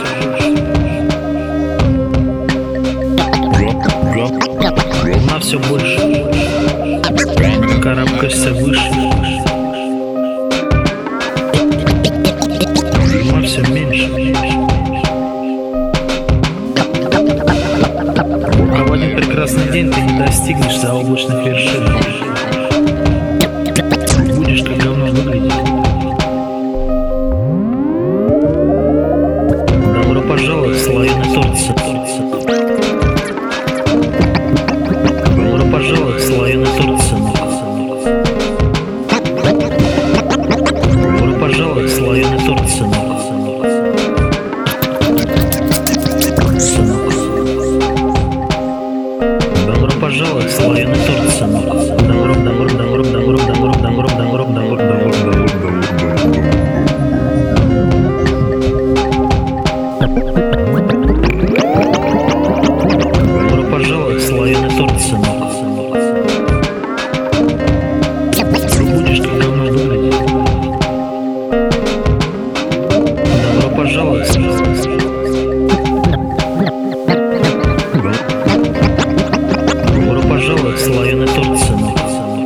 Волна все больше, карабкаешься выше. Дыма все меньше. А в один прекрасный день ты не достигнешь заоблачных вершин. Будешь как говно выглядеть. Добро пожаловать в слоеный торт. Добро пожаловать в слоеный торт, сынок. Добро пожаловать в слоеный торт, сынок. Сынок. Добро пожаловать в слоеный торт, сынок. Добро. Добро пожаловать в слоеный торт, сынок. Ты будешь как говно выглядеть. Добро пожаловать. Добро пожаловать в слоеный торт, сынок.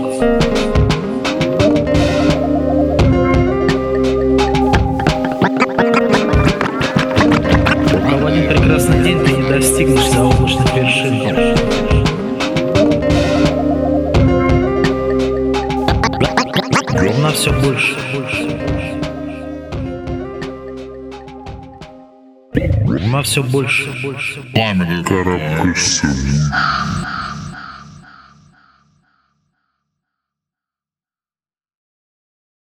А в один прекрасный день ты не достигнешь заоблачных вершин. Волна все больше. Волна все больше. Карабкаешься выше.